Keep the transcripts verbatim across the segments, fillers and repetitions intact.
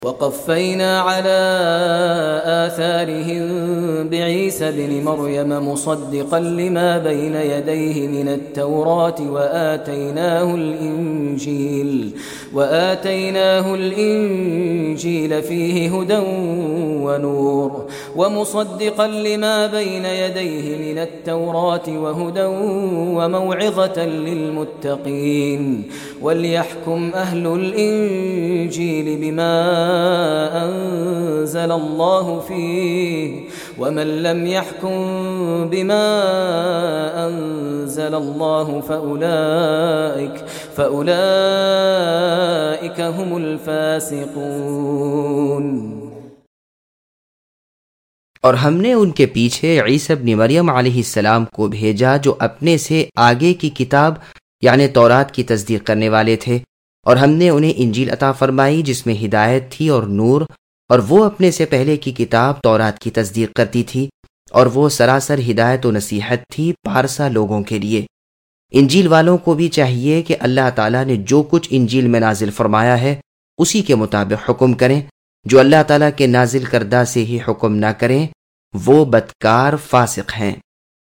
وقفينا على آثارهم بعيسى ابن مريم مصدقا لما بين يديه من التوراة وآتيناه الإنجيل وآتيناه الإنجيل فيه هدى ونور ومصدقا لما بين يديه من التوراة وهدى وموعظة للمتقين وليحكم أهل الإنجيل بما أنزل الله فيه ومن لم يحكم بما أنزل الله فأولئك فأولئك هم الفاسقون۔ اور ہم نے ان کے پیچھے عیسی ابن مریم علیہ السلام کو بھیجا جو اپنے سے آگے کی کتاب یعنی تورات کی تصدیق کرنے والے تھے، اور ہم نے انہیں انجیل عطا فرمائی جس میں ہدایت تھی اور نور، اور وہ اپنے سے پہلے کی کتاب تورات کی تصدیق کرتی تھی، اور وہ سراسر ہدایت و نصیحت تھی پارسا لوگوں کے لیے۔ انجیل والوں کو بھی چاہیے کہ اللہ تعالیٰ نے جو کچھ انجیل میں نازل فرمایا ہے اسی کے مطابق حکم کریں، جو اللہ تعالیٰ کے نازل کردہ سے ہی حکم نہ کریں وہ بدکار فاسق ہیں۔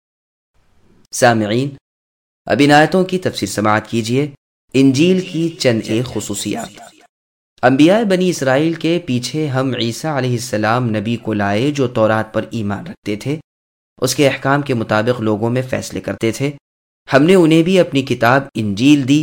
سامعین، اب ان آیتوں کی تفسیر سماعت کیجیے۔ انجیل کی چند ایک خصوصیات۔ انبیاء بنی اسرائیل کے پیچھے ہم عیسیٰ علیہ السلام نبی کو لائے جو تورات پر ایمان رکھتے تھے، اس کے احکام کے مطابق لوگوں میں فیصلے کرتے تھے۔ ہم نے انہیں بھی اپنی کتاب انجیل دی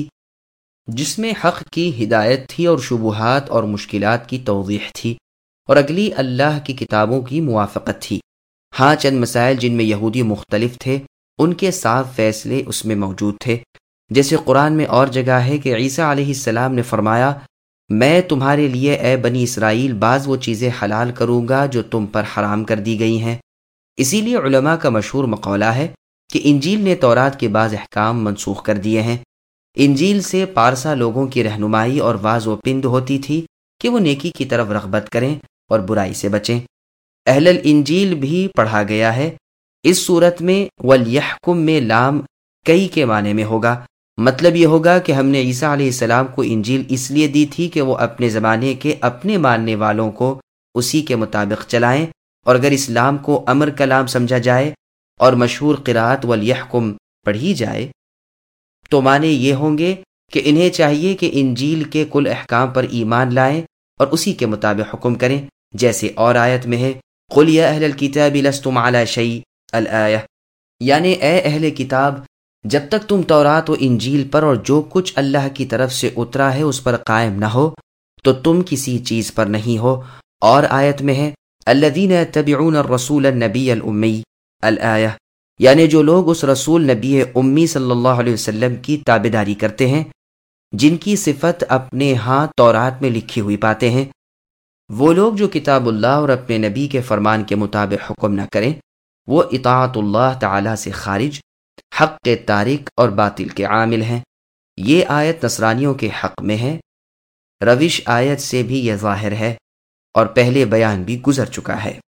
جس میں حق کی ہدایت تھی اور شبہات اور مشکلات کی توضیح تھی، اور اگلی اللہ کی کتابوں کی موافقت تھی۔ ہاں چند مسائل جن میں یہودی مختلف تھے ان کے صاف فیصلے اس میں موجود تھے، جیسے قرآن میں اور جگہ ہے کہ عیسیٰ علیہ السلام نے فرمایا، میں تمہارے لیے اے بنی اسرائیل بعض وہ چیزیں حلال کروں گا جو تم پر حرام کر دی گئی ہیں۔ اسی لیے علماء کا مشہور مقولہ ہے کہ انجیل نے تورات کے بعض احکام منسوخ کر دیے ہیں۔ انجیل سے پارسا لوگوں کی رہنمائی اور واز و پند ہوتی تھی کہ وہ نیکی کی طرف رغبت کریں اور برائی سے بچیں۔ اہل الانجیل بھی پڑھا گیا ہے۔ اس صورت میں وَلْيَحْكُم میں لام کئی کے معنی میں ہوگا۔ مطلب یہ ہوگا کہ ہم نے عیسیٰ علیہ السلام کو انجیل اس لیے دی تھی کہ وہ اپنے زمانے کے اپنے ماننے والوں کو اسی کے مطابق چلائیں، اور اگر اسلام کو امر کلام سمجھا جائے اور مشہور قرات وَلْيَحْكُم پڑھی جائے تو معنی یہ ہوں گے کہ انہیں چاہیے کہ انجیل کے کل احکام پر ایمان لائیں اور اسی کے مطابق حکم کریں، جیسے اور آیت میں ہے قُلْ يَا أَهْلَ الْكِتَابِ لَسْتُمْ عَلَى شَيْءٍ الآیہ، یعنی اے اہل کتاب جب تک تم تورات و انجیل پر اور جو کچھ اللہ کی طرف سے اترا ہے اس پر قائم نہ ہو تو تم کسی چیز پر نہیں ہو۔ اور آیت میں ہے الذین یتبعون الرسول النبی الامی الآیہ، یعنی جو لوگ اس رسول نبی امی صلی اللہ علیہ وسلم کی تابعداری کرتے ہیں جن کی صفت اپنے ہاں تورات میں لکھی ہوئی پاتے ہیں۔ وہ لوگ جو کتاب اللہ اور اپنے نبی کے فرمان کے مطابق حکم نہ کریں وہ اطاعت اللہ تعالی سے خارج، حق کے تارک اور باطل کے عامل ہیں۔ یہ آیت نصرانیوں کے حق میں ہے۔ روش آیت سے بھی یہ ظاہر ہے اور پہلے بیان بھی گزر چکا ہے۔